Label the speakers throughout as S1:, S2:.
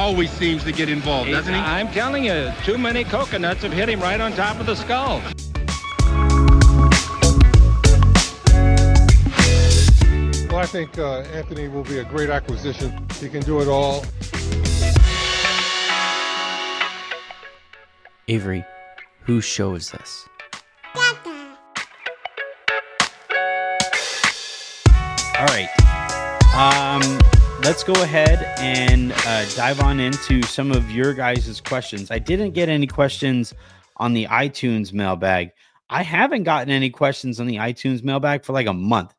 S1: always seems to get involved, doesn't he?
S2: I'm telling you, too many coconuts have hit him right on top of the skull.
S3: Well, I think Anthony will be a great acquisition. He can do it all.
S4: Avery, whose show is this? All right. Let's go ahead and dive on into some of your guys' questions. I didn't get any questions on the iTunes mailbag. I haven't gotten any questions on the iTunes mailbag for like a month.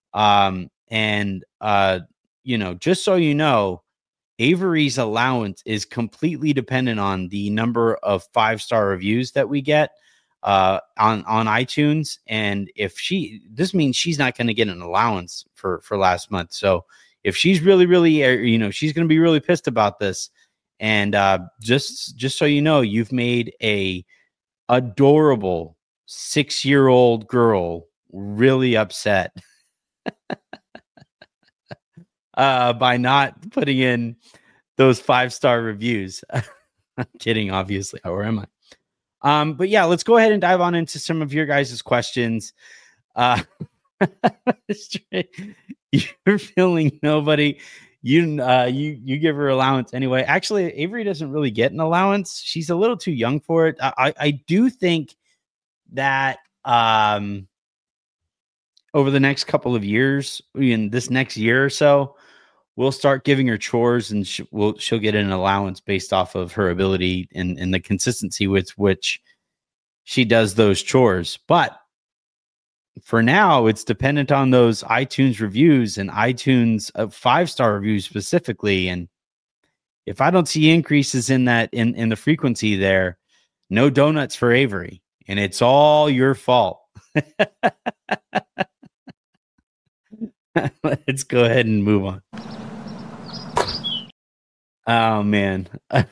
S4: Just so you know, Avery's allowance is completely dependent on the number of 5-star reviews that we get on iTunes. And this means she's not going to get an allowance for last month. So if she's really, she's going to be really pissed about this. And just so you know, you've made a adorable 6-year-old girl really upset by not putting in those 5-star reviews. I'm kidding, obviously. Or am I? But yeah, let's go ahead and dive on into some of your guys' questions. You're feeling nobody. You give her allowance anyway. Actually, Avery doesn't really get an allowance. She's a little too young for it. I do think that over the next couple of years, in this next year or so, we'll start giving her chores, and she'll get an allowance based off of her ability and the consistency with which she does those chores. But for now, it's dependent on those iTunes reviews and iTunes 5-star reviews specifically. And if I don't see increases in that, in the frequency there, no donuts for Avery, and it's all your fault. Let's go ahead and move on. Oh man. I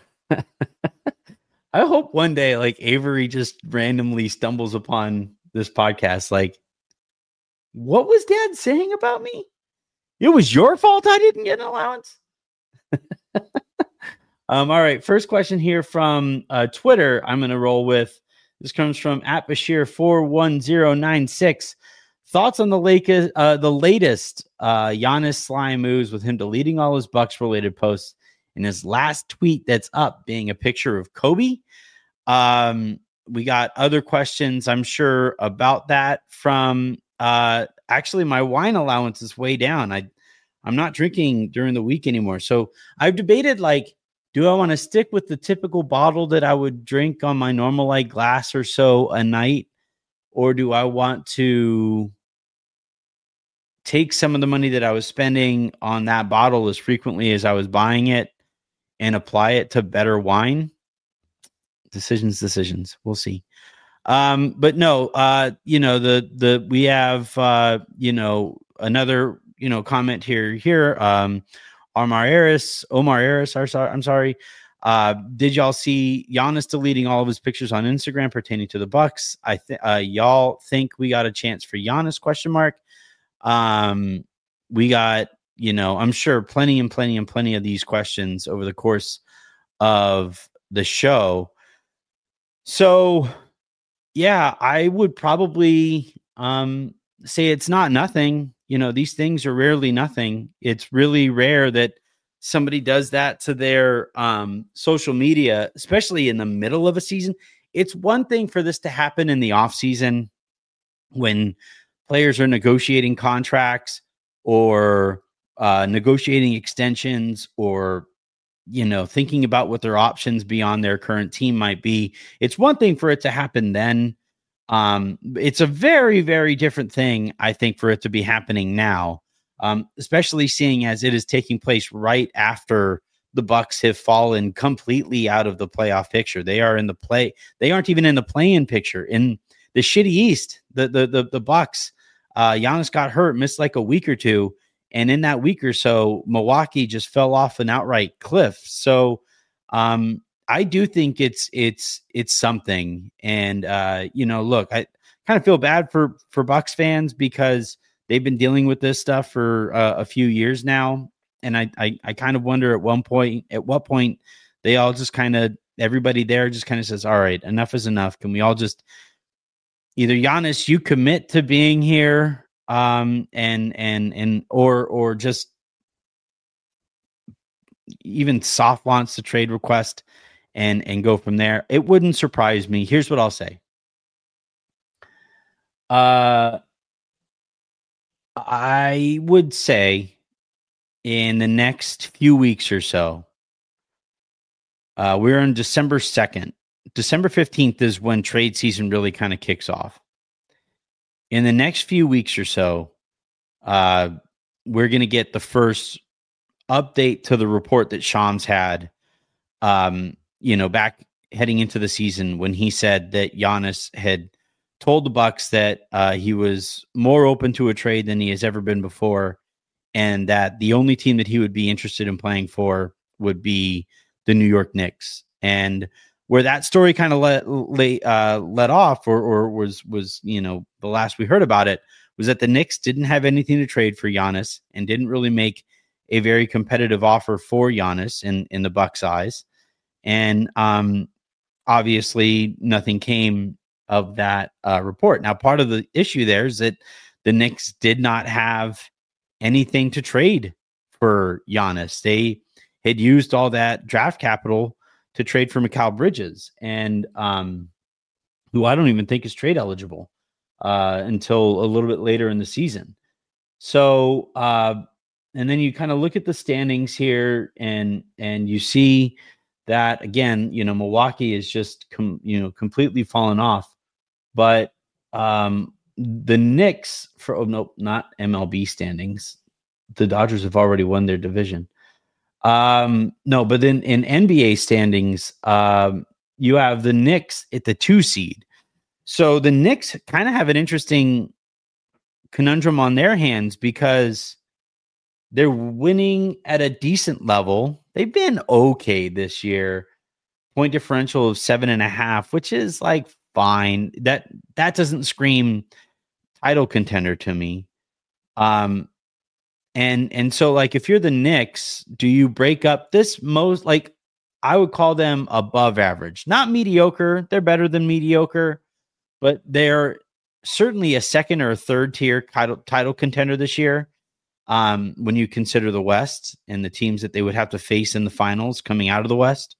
S4: hope one day like Avery just randomly stumbles upon this podcast. Like, what was Dad saying about me? It was your fault I didn't get an allowance. All right. First question here from Twitter. I'm going to roll with. This comes from @Bashir41096. Thoughts on the latest Giannis slime moves, with him deleting all his Bucks related posts, and his last tweet that's up being a picture of Kobe. We got other questions, I'm sure, about that from actually my wine allowance is way down. I'm not drinking during the week anymore. So I've debated, like, do I want to stick with the typical bottle that I would drink on my normal like glass or so a night? Or do I want to take some of the money that I was spending on that bottle as frequently as I was buying it and apply it to better wine? Decisions. We'll see. But no, we have, another, comment here. Omar Harris, I'm sorry. Did y'all see Giannis deleting all of his pictures on Instagram pertaining to the Bucks? Y'all think we got a chance for Giannis? ? We got, I'm sure plenty of these questions over the course of the show. So yeah, I would probably say it's not nothing. These things are rarely nothing. It's really rare that somebody does that to their social media, especially in the middle of a season. It's one thing for this to happen in the off season when players are negotiating contracts or negotiating extensions or, thinking about what their options beyond their current team might be. It's one thing for it to happen then. It's a very, very different thing, I think, for it to be happening now, especially seeing as it is taking place right after the Bucks have fallen completely out of the playoff picture. They are in the play. They aren't even in the play-in picture in the shitty East. The Bucks, Giannis got hurt, missed like a week or two. And in that week or so, Milwaukee just fell off an outright cliff. So, I do think it's something. And, look, I kind of feel bad for Bucks fans because they've been dealing with this stuff for a few years now. And I kind of wonder at what point they all just kind of, everybody there just kind of says, all right, enough is enough. Can we all just either Giannis, you commit to being here, or just even soft launch the trade request and go from there. It wouldn't surprise me. Here's what I'll say. I would say in the next few weeks or so, we're on December 2nd. December 15th is when trade season really kind of kicks off. In the next few weeks or so, we're going to get the first update to the report that Shams had, back heading into the season when he said that Giannis had told the Bucks that he was more open to a trade than he has ever been before, and that the only team that he would be interested in playing for would be the New York Knicks. And where that story kind of let off, or was the last we heard about it, was that the Knicks didn't have anything to trade for Giannis and didn't really make a very competitive offer for Giannis in the Bucks' eyes. And obviously nothing came of that report. Now, part of the issue there is that the Knicks did not have anything to trade for Giannis. They had used all that draft capital to trade for Mikal Bridges, and who I don't even think is trade eligible until a little bit later in the season. So, and then you kind of look at the standings here, and you see that again, Milwaukee is just completely fallen off. But the Knicks not MLB standings. The Dodgers have already won their division. But then in NBA standings, you have the Knicks at the 2 seed. So the Knicks kind of have an interesting conundrum on their hands because they're winning at a decent level. They've been okay this year. Point differential of 7.5, which is like fine. That doesn't scream title contender to me. And so like if you're the Knicks, do you break up this I would call them above average, not mediocre. They're better than mediocre, but they're certainly a second or a third tier title contender this year. When you consider the West and the teams that they would have to face in the finals coming out of the West.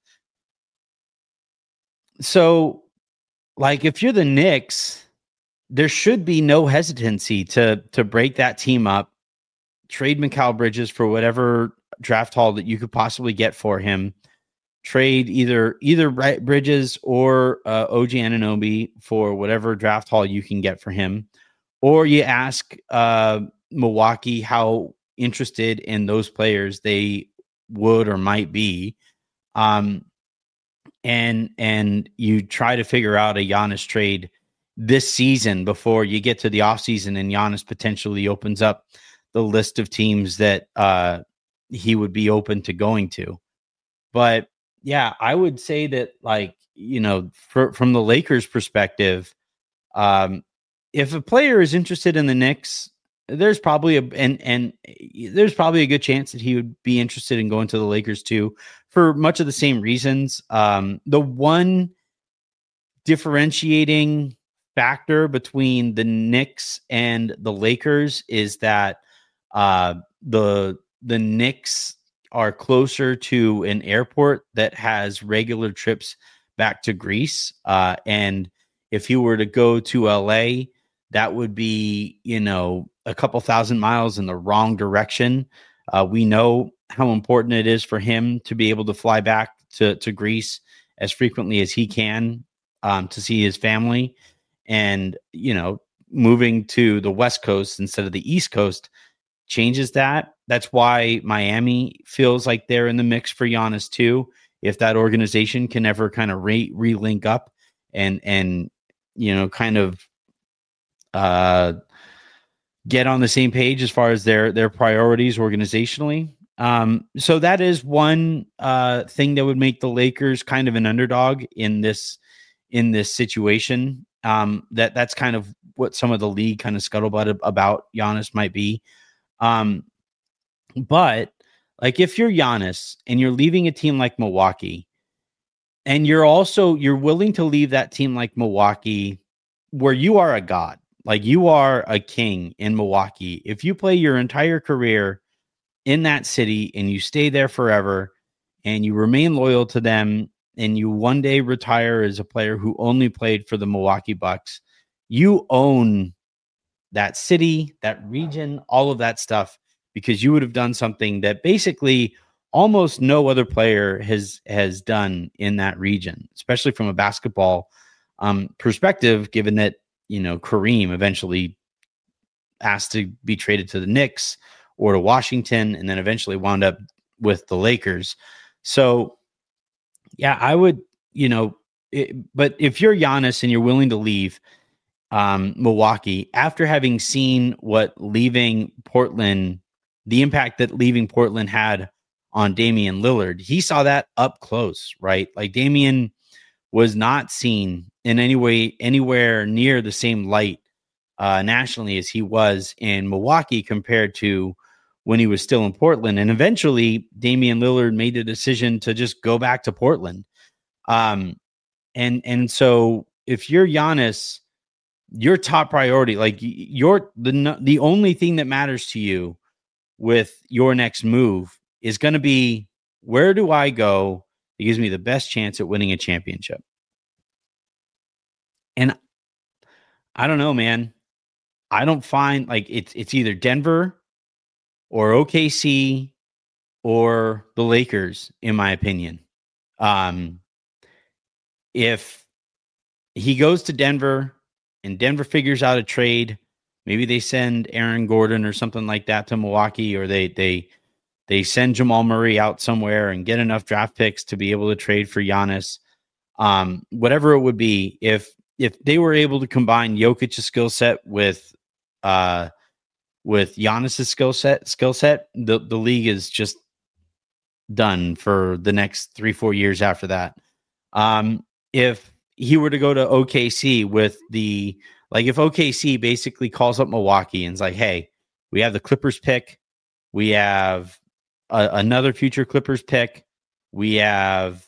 S4: So like if you're the Knicks, there should be no hesitancy to break that team up, trade Mikal Bridges for whatever draft haul that you could possibly get for him, trade either Bridges or OG Anunoby for whatever draft haul you can get for him, or you ask Milwaukee how interested in those players they would or might be, and you try to figure out a Giannis trade this season before you get to the offseason and Giannis potentially opens up the list of teams that he would be open to going to. But yeah, I would say that from the Lakers perspective, if a player is interested in the Knicks, there's probably a good chance that he would be interested in going to the Lakers too, for much of the same reasons. The one differentiating factor between the Knicks and the Lakers is that the Knicks are closer to an airport that has regular trips back to Greece. And if you were to go to LA, that would be, a couple thousand miles in the wrong direction. We know how important it is for him to be able to fly back to Greece as frequently as he can to see his family. And, moving to the West Coast instead of the East Coast changes that. That's why Miami feels like they're in the mix for Giannis too. If that organization can ever kind of re-link up and kind of get on the same page as far as their priorities organizationally. So that is one thing that would make the Lakers kind of an underdog in this situation. That's kind of what some of the league kind of scuttlebutt about Giannis might be. But Like if you're Giannis and you're leaving a team like Milwaukee, and you're willing to leave that team like Milwaukee, where you are a god, like you are a king in Milwaukee. If you play your entire career in that city and you stay there forever and you remain loyal to them and you one day retire as a player who only played for the Milwaukee Bucks, you own that city, that region, all of that stuff, because you would have done something that basically almost no other player has done in that region, especially from a basketball perspective, given that, Kareem eventually asked to be traded to the Knicks or to Washington and then eventually wound up with the Lakers. So yeah, I would, but if you're Giannis and you're willing to leave Milwaukee after having seen what leaving Portland, the impact that leaving Portland had on Damian Lillard, he saw that up close, right? Like Damian was not seen in any way, anywhere near the same light nationally as he was in Milwaukee compared to when he was still in Portland. And eventually Damian Lillard made the decision to just go back to Portland. And so if you're Giannis, your top priority, like the only thing that matters to you with your next move is going to be, where do I go? It gives me the best chance at winning a championship. And I don't know, man. I don't find like it's either Denver or OKC or the Lakers, in my opinion. If he goes to Denver and Denver figures out a trade, maybe they send Aaron Gordon or something like that to Milwaukee, or they send Jamal Murray out somewhere and get enough draft picks to be able to trade for Giannis. Whatever it would be, if they were able to combine Jokic's skill set with Giannis's skill set, the league is just done for the next 3-4 years after that. If he were to go to OKC if OKC basically calls up Milwaukee and is like, hey, we have the Clippers pick, we have another future Clippers pick, we have,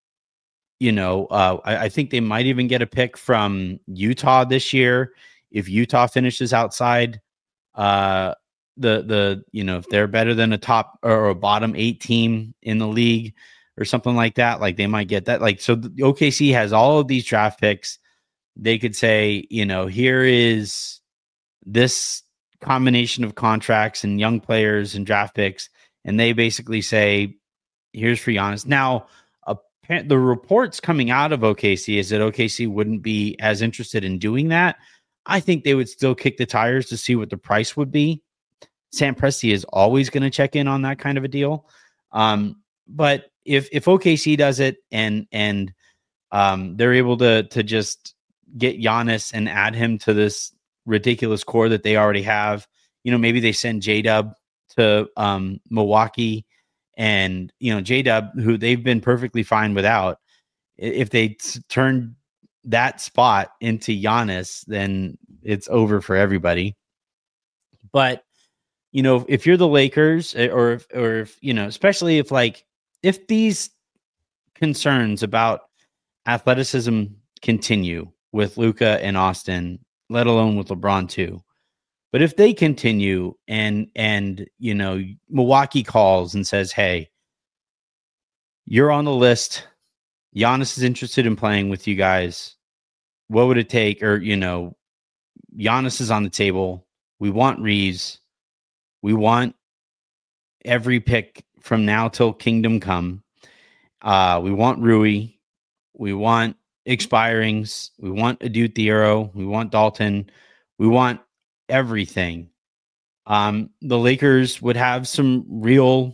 S4: I think they might even get a pick from Utah this year if Utah finishes outside if they're better than a top or a bottom 8 team in the league or something like that, like they might get that. Like, so the OKC has all of these draft picks. They could say, here is this combination of contracts and young players and draft picks. And they basically say, here's for Giannis. Now, the reports coming out of OKC is that OKC wouldn't be as interested in doing that. I think they would still kick the tires to see what the price would be. Sam Presti is always going to check in on that kind of a deal. But if OKC does it and they're able to just get Giannis and add him to this ridiculous core that they already have, maybe they send J-Dub to Milwaukee, and J-Dub, who they've been perfectly fine without, if they turn that spot into Giannis, then it's over for everybody. But if you're the Lakers, or if especially if these concerns about athleticism continue with Luka and Austin, let alone with LeBron too, but if they continue and Milwaukee calls and says, hey, you're on the list, Giannis is interested in playing with you guys, what would it take? Or, Giannis is on the table. We want Reeves. We want every pick from now till Kingdom Come. We want Rui. We want expirings. We want Adou Thiero. We want Dalton. We want everything. The Lakers would have some real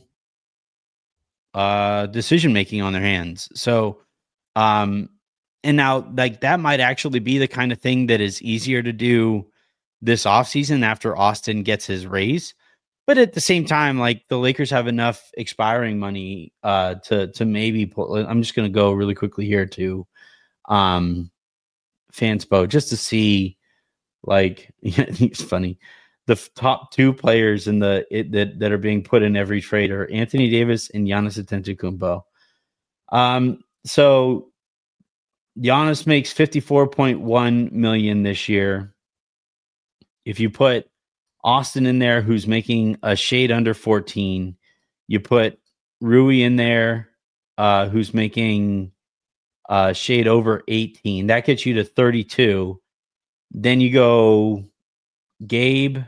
S4: decision making on their hands. So, and now that might actually be the kind of thing that is easier to do this offseason after Austin gets his raise. But at the same time, the Lakers have enough expiring money to maybe pull. I'm just going to go really quickly here to Fanspo just to see, it's funny. top two players that are being put in every trade are Anthony Davis and Giannis Antetokounmpo. So Giannis makes $54.1 million this year. If you put Austin in there, who's making a shade under 14, you put Rui in there, who's making a shade over 18. That gets you to 32. Then you go Gabe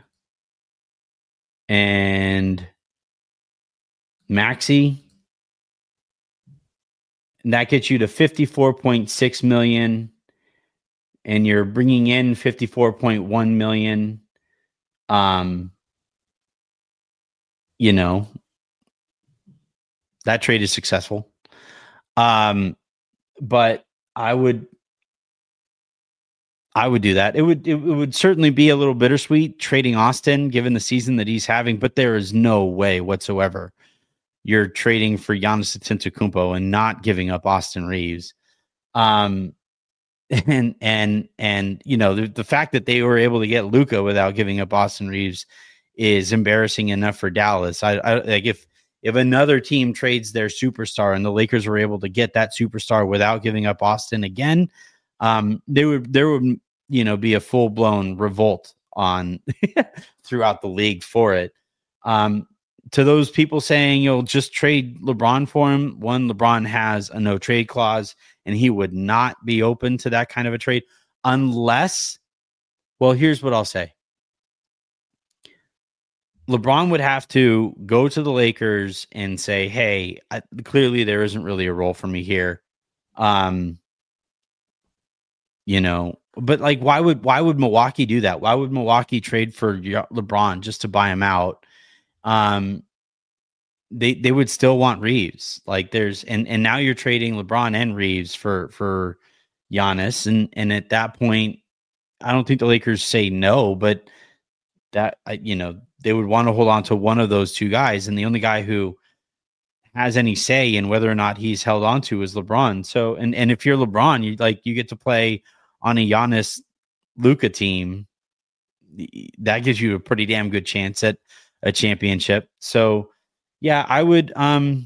S4: and Maxey. And that gets you to $54.6 million. And you're bringing in $54.1 million. That trade is successful. But I would do that. It would certainly be a little bittersweet trading Austin given the season that he's having, but there is no way whatsoever you're trading for Giannis Antetokounmpo and not giving up Austin Reeves. And the fact that they were able to get Luka without giving up Austin Reeves is embarrassing enough for Dallas. I like if another team trades their superstar and the Lakers were able to get that superstar without giving up Austin again, there would be a full blown revolt on throughout the league for it. To those people saying you'll just trade LeBron for him, one, LeBron has a no trade clause and he would not be open to that kind of a trade unless, well, here's what I'll say. LeBron would have to go to the Lakers and say, hey, clearly there isn't really a role for me here. But like, why would Milwaukee do that? Why would Milwaukee trade for LeBron just to buy him out? They would still want Reeves. Like and now you're trading LeBron and Reeves for Giannis. And at that point, I don't think the Lakers say no, but that, they would want to hold on to one of those two guys. And the only guy who has any say in whether or not he's held on to is LeBron. So, and if you're LeBron, you get to play on a Giannis Luka team. That gives you a pretty damn good chance at a championship. So yeah, I would, to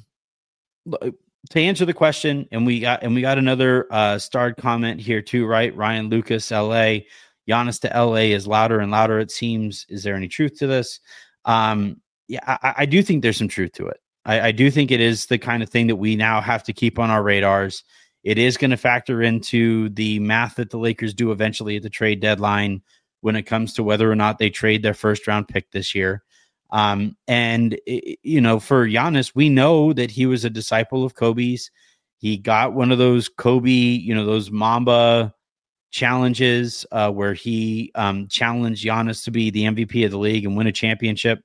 S4: answer the question, and we got another starred comment here too, right? Ryan Lucas, LA. Giannis to LA is louder and louder, it seems. Is there any truth to this? I do think there's some truth to it. I do think it is the kind of thing that we now have to keep on our radars. It is going to factor into the math that the Lakers do eventually at the trade deadline when it comes to whether or not they trade their first round pick this year. For Giannis, we know that he was a disciple of Kobe's. He got one of those Kobe, those Mamba challenges where he challenged Giannis to be the MVP of the league and win a championship.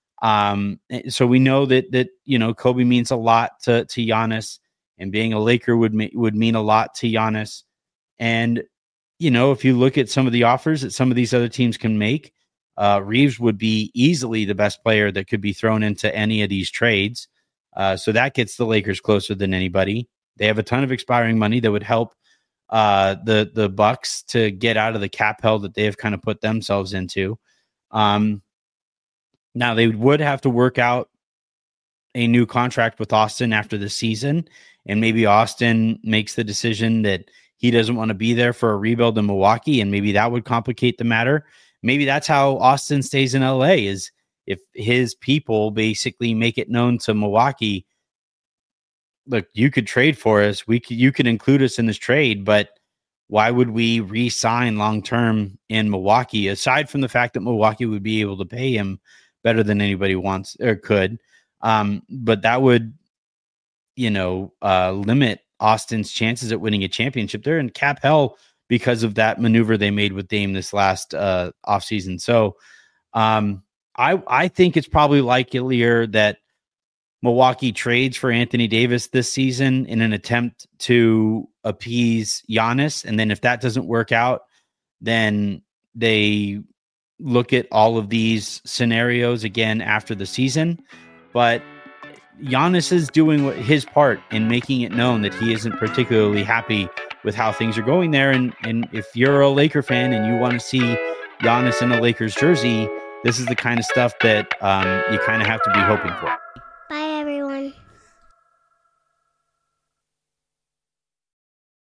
S4: So we know that Kobe means a lot to Giannis, and being a Laker would mean a lot to Giannis. And if you look at some of the offers that some of these other teams can make, Reeves would be easily the best player that could be thrown into any of these trades. So that gets the Lakers closer than anybody. They have a ton of expiring money that would help the Bucks to get out of the cap hell that they have kind of put themselves into. Now they would have to work out a new contract with Austin after the season, and maybe Austin makes the decision that he doesn't want to be there for a rebuild in Milwaukee, and maybe that would complicate the matter. Maybe that's how Austin stays in LA, is if his people basically make it known to Milwaukee, look, you could trade for us. You could include us in this trade, but why would we re-sign long-term in Milwaukee? Aside from the fact that Milwaukee would be able to pay him better than anybody wants or could. But that would, limit Austin's chances at winning a championship. They're in cap hell because of that maneuver they made with Dame this last offseason. So I think it's probably likelier that Milwaukee trades for Anthony Davis this season in an attempt to appease Giannis. And then if that doesn't work out, then they look at all of these scenarios again after the season. But Giannis is doing his part in making it known that he isn't particularly happy with how things are going there. And if you're a Laker fan and you want to see Giannis in a Lakers jersey, this is the kind of stuff that you kind of have to be hoping for.